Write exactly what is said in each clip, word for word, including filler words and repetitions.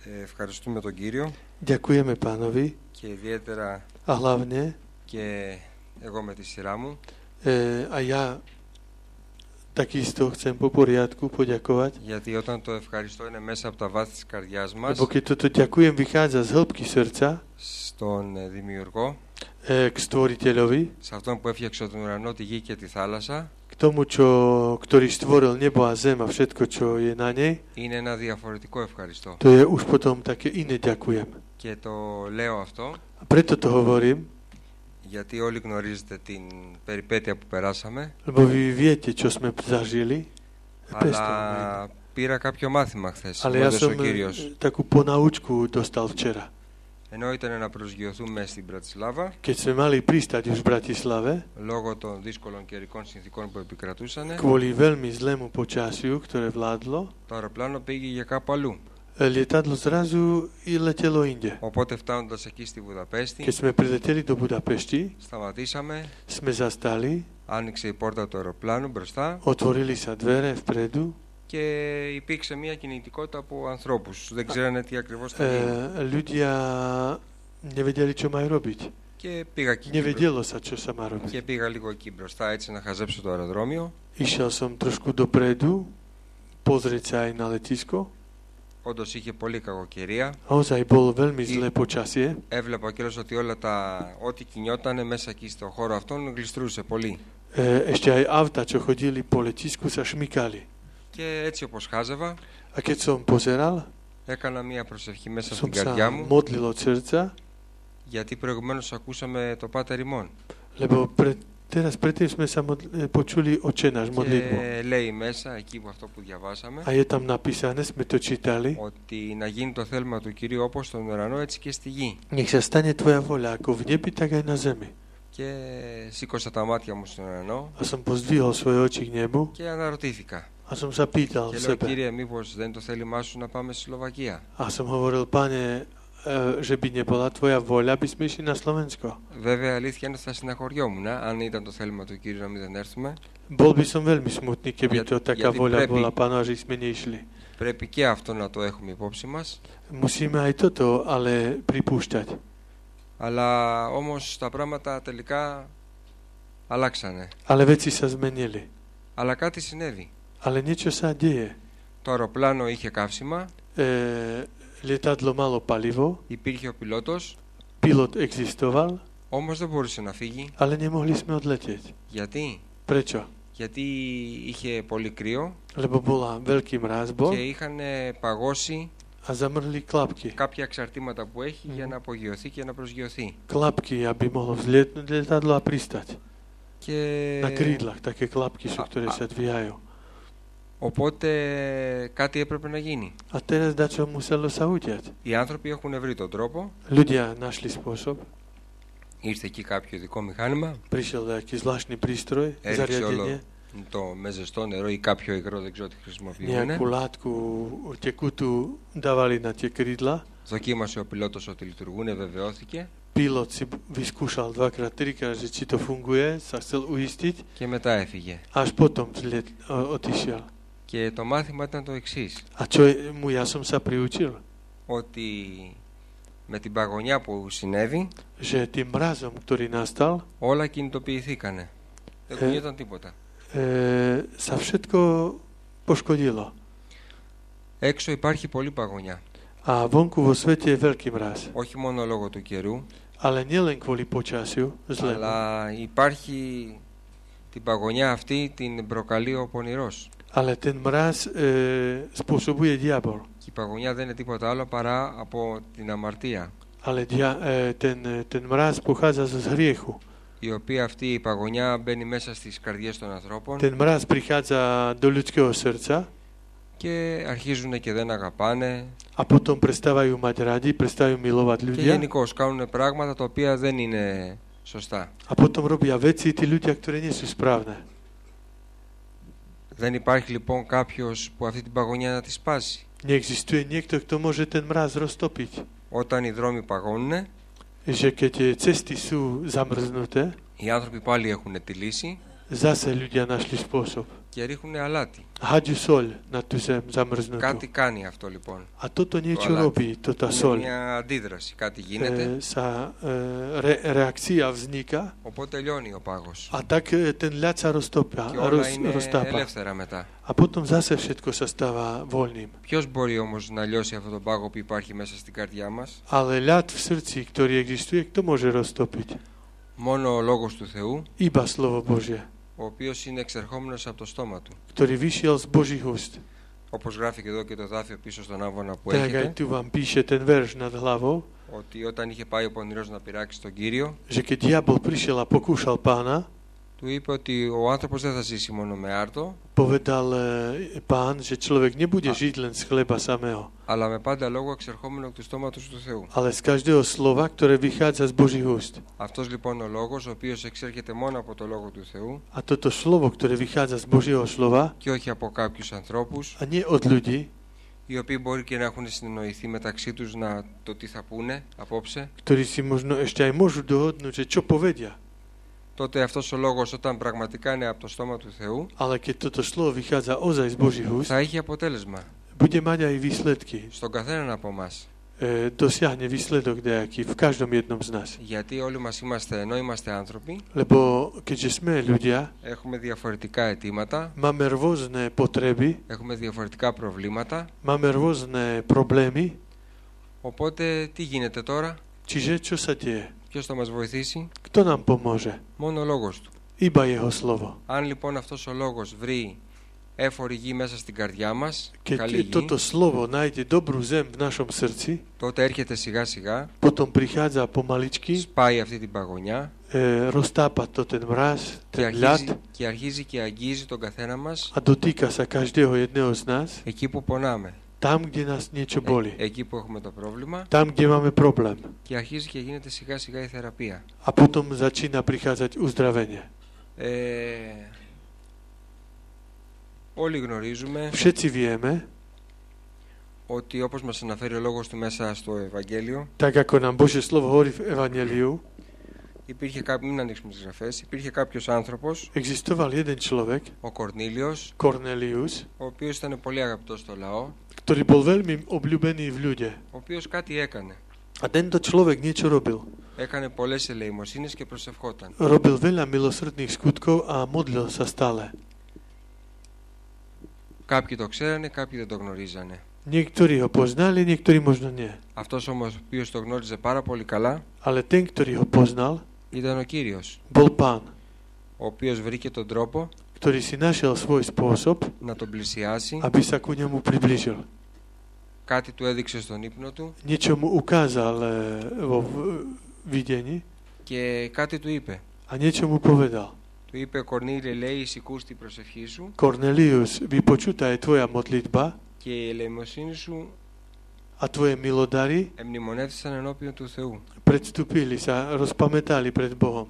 Ευχαριστούμε τον Κύριο. Ďakujeme Pánovi. Και ιδιαίτερα a hlavne και εγώ με τη σειρά μου. E, a ja takisto chcem po poriadku poďakovať. Γιατί όταν το ευχαριστώ είναι μέσα από τα βάθη της καρδιάς μας. Lebo keď toto ďakujem vychádza z hĺbky srdca, στον Δημιουργό, e, k Stvoriteľovi, σε αυτόν που έφτιαξε τον ουρανό, τη γη και τη θάλασσα, k tomu, čo, ktorý stvoril nebo a zem a všetko, čo je na nej, είναι ένα διαφορετικό ευχαριστώ. to je už potom také iné ďakujem. Και το λέω αυτό A preto to hovorím, γιατί όλοι γνωρίζετε την περιπέτεια που περάσαμε, lebo vy viete, čo sme zažili. αλλά πήρα κάποιο μάθημα χθες. Ale ja som takú ponaučku dostal včera. Ενώ ήταν να προσγειωθούμε στην Πρατισλάβα, keď sme mali pristať už v Bratislave, λόγω των δύσκολων καιρικών συνθήκων που επικρατούσαν, kvôli veľmi zlému počasiu, ktoré vládlo, το αεροπλάνο πήγε για κάπου αλλού. lietadlo zrazu i letelo inde. Οπότε φτάνοντας εκεί στη Βουδαπέστη, keď sme prileteli do Budapešti, σταματήσαμε, sme zastali, άνοιξε η πόρτα του αεροπλάνου μπροστά, otvorili sa dvere vpredu, και υπήρξε μια κινητικότητα από ανθρώπους. Δεν ξέρανε τι ακριβώς θα γίνει. E, ľudia nevedeli, čo majú robiť. Και πήγα, εκεί Nevedelo sa, čo sa má robiť. και πήγα λίγο εκεί μπροστά έτσι να χαζέψω το αεροδρόμιο. Išiel som trošku dopredu, pozrieť sa aj na letisko. Όντως είχε πολύ κακοκαιρία. Ozaj bolo veľmi zlé počasie. Έβλεπα κιόλας ότι όλα τα ό,τι κινιότανε μέσα εκεί στο χώρο αυτόν γλιστρούσε πολύ. E, ešte aj auta, čo chodili po letisku, sa šmykali. Και έτσι όπως χάζευα, A keď som pozeral, έκανα μια προσευχή μέσα som στην sa καρδιά μου, modlil od srdca, γιατί προηγουμένως ακούσαμε το Πάτερ ημών. lebo pre, teraz predtým sme sa modli, počuli Otče náš modlitbu. Και λέει μέσα, εκεί που αυτό που διαβάσαμε, A je tam napísané, sme to čítali, ότι να γίνει το θέλημα του Κυρίου όπως στον ουρανό έτσι και στη γη. nech sa stane tvoja voľa ako v nebi, tak aj na zemi. Και σήκωσα τα μάτια μου στον ουρανό A som pozdvihol svoje oči k nebu και αναρωτήθηκα. a som sa pýtal Και v λέω, sebe. Κύριε, μήπως δεν το θέλημά σου να πάμε στη Σλοβακία? A som hovoril, Pane, e, že by nebola tvoja voľa, by sme išli na Slovensko. Βέβαια, αλήθεια είναι ότι θα συναχωριόμουν αν ήταν το θέλημα του Κύριου να μην δεν έρθουμε. Bol by som veľmi smutný, keby Για- to taká γιατί voľa πρέπει- bola, Pána, že sme neišli. Πρέπει και αυτό να το έχουμε υπόψη μας. Musíme aj toto ale pripúšťať. Αλλά όμως τα πράγματα τελικά αλλάξανε. Ale veci sa zmenili. Αλλά κάτι συνέβη. Ale niečo sa deje. Το αεροπλάνο είχε καύσιμα, E, lietadlo malo palivo, υπήρχε ο πιλότος, pilot existoval, όμως δεν μπορούσε να φύγει. ale nemohli sme odletieť. Γιατί? Prečo? Γιατί είχε πολύ κρύο Lebo bola veľký mráz bol και είχαν παγώσει a zamrhli klapky. κάποια εξαρτήματα που έχει για να απογειωθεί και να προσγειωθεί. Klapky, aby mohlo vzlietnúť lietadlo a pristať. Και Na krídlach také klapky sú, A- ktoré a- sa dvíhajú. οπότε κάτι έπρεπε να γίνει. A teraz dačo muselo sa udiať. Οι άνθρωποι έχουν βρει τον τρόπο. Ľudia našli spôsob, Ήρθε εκεί κάποιο ειδικό μηχάνημα, prišiel nejaký zvláštny prístroj, έριξε όλο zariadenie, το με ζεστό νερό ή κάποιο υγρό, δεν ξέρω τι χρησιμοποιούν. nejakú látku tekutú dávali na tie krídla. Δοκίμασε ο πιλότος ότι λειτουργούν, βεβαιώθηκε Pilot si vyskúšal dvakrát, trikrát, že či to funguje, sa chcel uistiť, και μετά έφυγε. až potom vzliet, o, odišiel. Και το μάθημα ήταν το εξής, A čo je, mu ja som sa priučil? ότι με την παγωνιά που συνέβη Že tým mrazom, ktorý nastal, όλα κινητοποιηθήκανε. Δεν Ε. κουνιόταν τίποτα. e, sa všetko poškodilo. Έξω υπάρχει πολύ παγωνιά. A vonku vo svete je veľký mraz. Όχι μόνο λόγω του καιρού, Ale nielen kvôli počasiu, zlému, αλλά υπάρχει την παγωνιά αυτή την προκαλεί ο πονηρός. ale ten mraz e, spôsobuje diabol. Και η παγωνιά δεν είναι τίποτα άλλο παρά από την αμαρτία, Ale dia, e, ten, ten mraz pochádza z hriechu. η οποία αυτή η παγωνιά μπαίνει μέσα στις καρδιές των ανθρώπων Ten mraz prichádza do ľudského srdca και αρχίζουν και δεν αγαπάνε a potom prestávajú mať radi, prestávajú milovať και ľudia γενικώς κάνουν πράγματα τα οποία δεν είναι σωστά. a potom robia veci tí ľudia, ktoré nie sú správne. Δεν υπάρχει λοιπόν κάποιος που αυτή την παγωνιά να τη σπάσει. Neexistuje niekto, kto môže ten mraz roztopiť. Όταν οι δρόμοι παγώνουν, Že keď tie cesty sú zamrznuté, οι άνθρωποι πάλι έχουν τη λύση zase ľudia našli spôsob. και ρίχνουν αλάτι. Haďu soľ na tú zem zamrznutú. Κάτι κάνει αυτό λοιπόν. A toto niečo alát. robí, to tá Είναι soľ. μια αντίδραση. Κάτι γίνεται. E, sa e, re, reakcia vzniká Οπότε λιώνει ο πάγος. a tak e, ten ľad sa roztopá, Και όλα roz, είναι roztápa. ελεύθερα μετά. A potom zase všetko sa stáva voľným. Ποιος μπορεί όμως να λιώσει αυτόν τον πάγο που υπάρχει μέσα στην καρδιά μας? Ale ľad v srdci, ktorý existuje, kto môže roztopiť? Μόνο ο λόγος του Θεού, Iba slovo Božie, ο οποίος είναι εξερχόμενος από το στόμα του. ktorý vyšiel z Božích úst. Όπως γράφει και εδώ και το δάφιο πίσω στον άμβονα που Tak aj έχετε, tu vám píše ten verš nad hlavou, ότι όταν είχε πάει ο πονηρός να πειράξει τον Κύριο, že keď diabol prišiel a pokúšal pána, του είπε ότι ο άνθρωπος δεν θα ζήσει μόνο με άρτο, povedal e, pán, že človek nebude žiť len z chleba samého, αλλά με πάντα λόγο εξερχόμενο εκ του στόματος του Θεού. ale z každého slova, ktoré vychádza z Božích úst. Αυτός λοιπόν ο λόγος, ο οποίος εξέρχεται μόνο από το λόγο του Θεού A toto slovo, ktoré vychádza z Božieho slova, και όχι από κάποιους ανθρώπους, a nie od ľudí, οι οποίοι μπορεί και να έχουν συνεννοηθεί μεταξύ τους να το τι θα πούνε απόψε, ktorí si možno ešte aj môžu dohodnúť, že čo povedia. τότε αυτός ο λόγος όταν πραγματικά είναι από το στόμα του Θεού Ale keď toto slovo vychádza ozaj z Božích úst, θα έχει αποτέλεσμα bude mať aj výsledky. στον καθέναν από εμάς. E, dosiahne výsledok nejaký v každom jednom z nás. Γιατί όλοι μας είμαστε, ενώ είμαστε άνθρωποι, Lebo keďže sme ľudia, έχουμε διαφορετικά αιτήματα, máme rôzne potreby, έχουμε διαφορετικά προβλήματα, máme rôzne problémy, οπότε τι γίνεται τώρα, čiže čo sa deje? ποιος θα μας βοηθήσει? Kto nám pomôže? Μόνο ο λόγος του. Iba jeho slovo. Αν λοιπόν αυτός ο λόγος βρει έφορη γη μέσα στην καρδιά μας, καλή Keď γη, toto slovo nájde dobrú zem v našom srdci, τότε έρχεται σιγά σιγά, potom prichádza pomaličky, σπάει αυτή την παγωνιά e, roztápa to ten mráz, και ten ľad αρχίζει, και αρχίζει και αγγίζει τον καθένα μας a dotýka sa každého jedného z nás, εκεί που πονάμε, tam, kde nás niečo boli, ε, εκεί που έχουμε το πρόβλημα tam, kde máme problém. και αρχίζει και γίνεται σιγά σιγά η θεραπεία. A potom začína prichádzať uzdravenie. Ε, όλοι γνωρίζουμε Všetci vieme, ότι όπως μας αναφέρει ο λόγος του μέσα στο Ευαγγέλιο, tak ako nám Božie slovo hovorí v Evangeliu, υπήρχε κάποιο, μην ανοίξουμε τις γραφές, υπήρχε κάποιος άνθρωπος, existoval jeden človek, ο Κορνήλιος, Kornelius, ο οποίος ήταν πολύ αγαπητός στο λαό, ktorý bol veľmi obľúbený v ľude. ο οποίος κάτι έκανε. A tento človek niečo robil. Έκανε πολλές ελεημοσύνες και προσευχόταν. Robil veľa milosrdných skutkov a modlil sa stále. Κάποιοι το ξέρανε, κάποιοι δεν το γνωρίζανε. Niektorí ho poznali, niektorí možno nie. Αυτός όμως ο οποίος το γνώριζε πάρα πολύ καλά Ale ten, ktorý ho poznal, ήταν ο Κύριος, bol Pán, ο οποίος βρήκε τον τρόπο ktorý si našiel svoj spôsob, να τον πλησιάσει, aby sa ku nemu priblížil. κάτι του έδειξε στον ύπνο του Niečo mu ukázal e, vo v- videní και κάτι του είπε. a niečo mu povedal. Του είπε, Κορνήλιε, λέει, εισηκούς την προσευχή σου Kornelius, vypočutá je tvoja modlitba και η ελεημοσύνη σου a tvoje milodary εμνημονεύτησαν ενώπιον του Θεού. predstúpili sa, rozpamätali pred Bohom.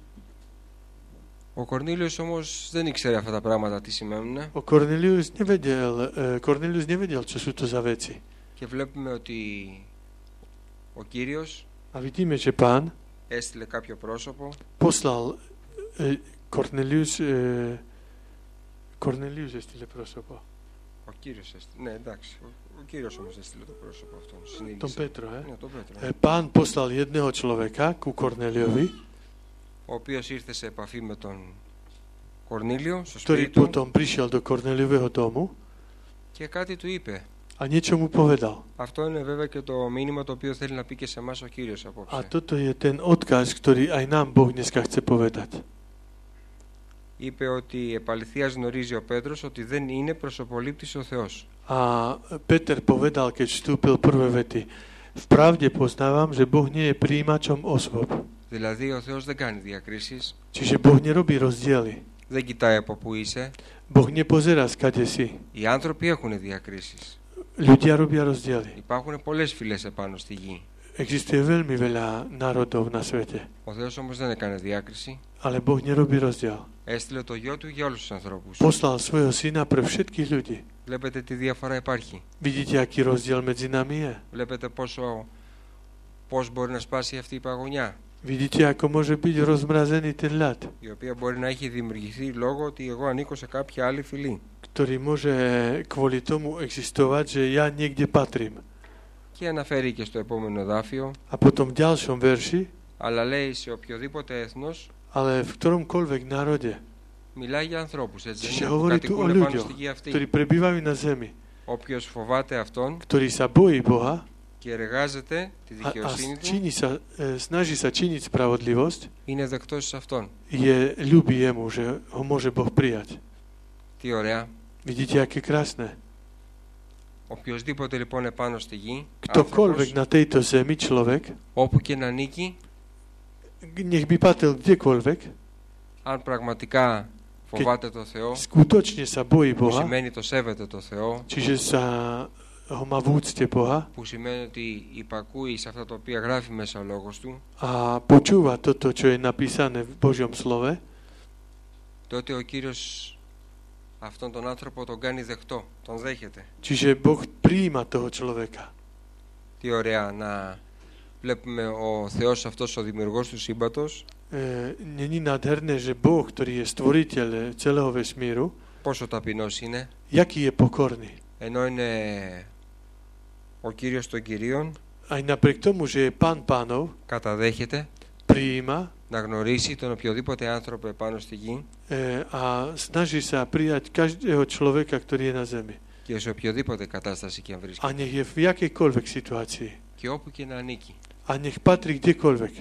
Ο Κορνήλιος όμως δεν ήξερε αυτά τα πράγματα τι σημαίνουν O Kornelius nevedel, e, Kornelius nevedel, čo sú to za veci. και βλέπουμε ότι ο Κύριος A vidíme, že Pán έστειλε κάποιο πρόσωπο poslal e, Kornelius, e, Kornelius έστειλε πρόσωπο. Ο Κύριος έστειλε. Ναι, εντάξει. Ο, ο Κύριος όμως έστειλε το πρόσωπο αυτό. Tom Συνείδησε. Petro, he? Ναι, τον Πέτρο. E, Pán poslal jedného človeka ku Korneliovi, Ο οποίος ήρθε σε επαφή με τον Κορνήλιο στο ktorý σπίτι του potom prišiel do Korneliového domu και κάτι του είπε. a niečo mu povedal. Αυτό είναι βέβαια και το μήνυμα το οποίο θέλει να πει και σε εμάς ο Κύριος A απόψε. toto je ten odkaz, ktorý aj nám Boh dneska chce povedať. Είπε ότι επαληθείας γνωρίζει ο Πέτρος ότι δεν είναι προσωπολήπτης ο Θεός. A Peter povedal, keď vstúpil prvé vety, v pravde poznávam, že Boh nie je príjimačom osôb. Δηλαδή ο Θεός δεν κάνει διακρίσεις, Čiže Boh nerobí rozdiely. δεν κοιτάει από πού είσαι. Boh nepozerá, skade si. Οι άνθρωποι έχουν διακρίσεις. Ľudia robia rozdiely. Υπάρχουν πολλές φυλές επάνω στη γη. Existuje veľmi veľa národov na svete, Ο Θεός όμως δεν έκανε διάκριση. ale Boh nerobí rozdiel. Έστειλε το γιο του για όλους τους ανθρώπους. Poslal svojho syna pre všetkých ľudí. Βλέπετε τι διαφορά υπάρχει. Vidíte, aký rozdiel medzi nami je? Βλέπετε πόσο, πώς μπορεί να σπάσει αυτή η παγωνιά. Vidíte, ako môže byť rozmrazený ten ľad, η οποία μπορεί να έχει δημιουργηθεί λόγω ότι εγώ ανήκω σε κάποια άλλη φυλή. ktorý môže kvôli tomu existovať, že ja niekde patrím. Και αναφέρει και στο επόμενο δάφιο, A potom v ďalšom verši, αλλά λέει σε οποιοδήποτε έθνος, ale v ktoromkoľvek národe. μιλάει για ανθρώπους, έτσι, Čiže που hovorí tu o κατοικούν πάνω ľuďoch, στη γη αυτή. ktorí prebývajú na zemi, Όποιος φοβάται Αυτόν ktorý sa bojí Boha και εργάζεται τη a, a δικαιοσύνη του, číni sa, e, snaží sa činiť spravodlivosť, είναι δεκτός σε Αυτόν. je ľúbi jemu, že ho môže Boh prijať. Τι ωραία. Vidíte, aké krásne. Οποιοσδήποτε λοιπόν επάνω στη γη, Ktokoľvek άνθρωπος, na tejto zemi, človek, όπου και να ανήκει, nech by patril kdekoľvek, αν πραγματικά φοβάται το Θεό, skutočne sa bojí που Boha, σημαίνει το σέβεται το Θεό, čiže sa ho má v úcte Boha που σημαίνει ότι υπακούει σε αυτά τα οποία γράφει μέσα ο λόγος του, a počúva toto, čo je napísané v Božom slove, τότε ο Κύριος αυτόν τον άνθρωπο τον κάνει δεκτό, τον δέχεται. čiže Boh prijíma toho človeka. Τι ωραία να βλέπουμε ο Θεός αυτός, ο δημιουργός του σύμπαντος, E, není nádherné, že Boh, ktorý je stvoriteľ celého vesmíru, πόσο ταπεινός είναι, jaký je pokorný. ενώ είναι ο Κύριος των Κυρίων, Aj napriek tomu, že je pán pánov, καταδέχεται prijíma να γνωρίσει τον οποιοδήποτε άνθρωπο επάνω στη γη e, a snaží sa prijať každého človeka, ktorý je na zemi. και σε οποιοδήποτε κατάσταση και αν A βρίσκεται nech je v jakejkoľvek situácii. και όπου και να ανήκει. A nech patrí kdekoľvek.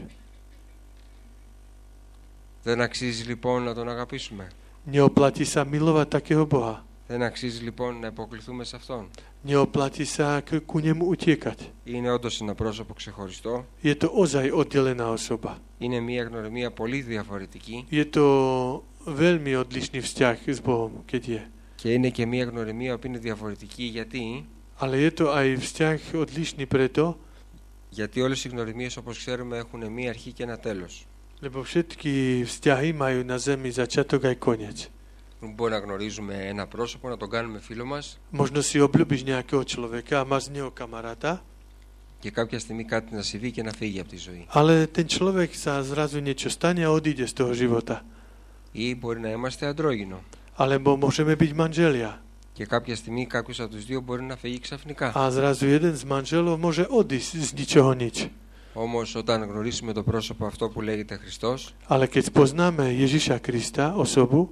Δεν αξίζει λοιπόν να τον αγαπήσουμε. Neoplatí sa milovať takého Boha. Δεν αξίζει λοιπόν να υποκληθούμε σε Αυτόν. Neoplatí sa k, ku nemu utiekať. Είναι όντως ένα πρόσωπο ξεχωριστό. Je to ozaj oddelená osoba. Είναι μια γνωριμία πολύ διαφορετική Je to veľmi odlišný vzťah s Bohom, keď je. και είναι και μια γνωριμία που είναι διαφορετική γιατί, Ale je to aj vzťah odlišný preto, γιατί όλες οι γνωριμίες όπως ξέρουμε έχουν μια αρχή και ένα τέλος. lebo všetky vzťahy majú na zemi začiatok aj koniec. Μπορεί να γνωρίζουμε ένα πρόσωπο, να τον κάνουμε φίλο μας Možno si obľúbiš nejakého človeka a máš z neho kamaráta, και κάποια στιγμή κάτι να συμβεί και να φύγει από τη ζωή. ale ten človek sa zrazu niečo stane a odíde z toho života. Ή μπορεί να είμαστε αντρόγυνο Alebo môžeme byť manželia. και κάποια στιγμή κάποιος από τους δύο μπορεί να φύγει ξαφνικά. A zrazu jeden z manželov môže odísť z ničoho nič. Όμως όταν γνωρίσουμε το πρόσωπο αυτό που λέγεται Χριστός, Ale keď poznáme Ježiša Krista, osobu,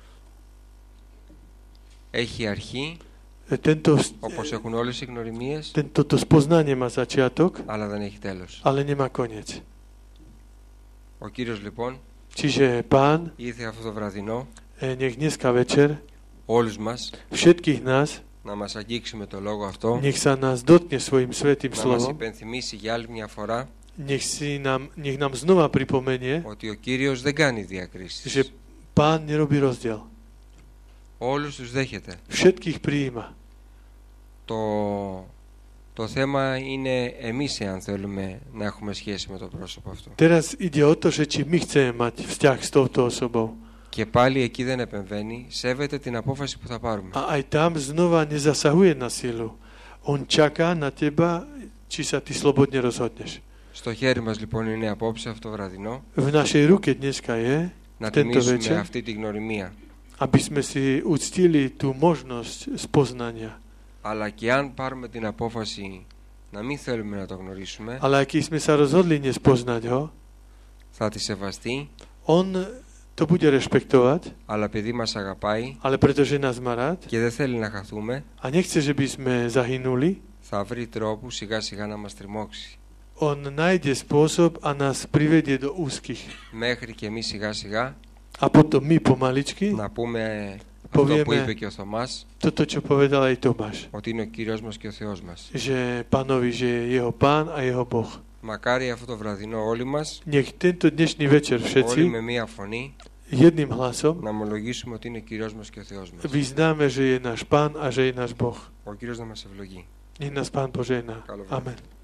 έχει αρχή, tento, όπως έχουν όλες οι γνωριμίες, tento to spoznanie má začiatok, αλλά δεν έχει τέλος. ale nemá koniec. Ο Κύριος λοιπόν Čiže Pán, ήρθε αυτό το βραδινό eh, nech dneska večer όλους μας všetkých nás, να μας αγγίξει με το λόγο αυτό, nech sa nás dotkne svojim svätým να μας slovom, υπενθυμίσει για άλλη μια φορά nech, si nám, nech nám znova pripomenie, ότι ο Κύριος δεν κάνει že διακρίσεις. Pán nerobí rozdiel. Όλους τους δέχεται. Všetkých prijíma. Το, το θέμα είναι εμείς εάν θέλουμε να έχουμε σχέση με το πρόσωπο αυτό. Teraz ide o to, že či my chceme mať vzťah s touto osobou. Και πάλι εκεί δεν επεμβαίνει, σέβεται την απόφαση που θα πάρουμε. A aj tam znova nezasahuje na silu. On čaká na teba, či sa ty slobodne rozhodneš. Στο χέρι μας λοιπόν είναι απόψε αυτό το βραδινό V našej ruke dneska je, να tento τιμήσουμε večer, αυτή τη γνωριμία. aby sme si uctili tú možnosť spoznania. Αλλά και αν πάρουμε την απόφαση να μην θέλουμε να το γνωρίσουμε, Ale ak sme sa rozhodli nespoznať ho, θα τη σεβαστεί, on to bude rešpektovať, αλλά επειδή μας αγαπάει ale pretože nás má rád και δεν θέλει να χαθούμε, a nechce, že by sme zahynuli, θα βρει τρόπου σιγά σιγά να μας τριμώξει. on nájde spôsob a nás privedie do úzkých. Μέχρι και εμείς σιγά σιγά A potom my pomaličky να πούμε αυτό που povieme είπε και ο Θωμάς, toto, čo povedal aj Tomáš, ότι είναι ο Κύριος μας και ο Θεός μας. že Pánovi, že je jeho Pán a jeho Boh. Μακάρι αυτό το βραδινό όλοι μας, Nech tento dnešný večer όλοι všetci με μία φωνή, jedným hlasom να ομολογήσουμε ότι είναι ο Κύριος μας και ο Θεός μας. vyznáme, že je náš Pán a že je náš Boh. Ο Κύριος να μας ευλογεί. Nech nás Pán požehná. Καλό βράδυ. Amen.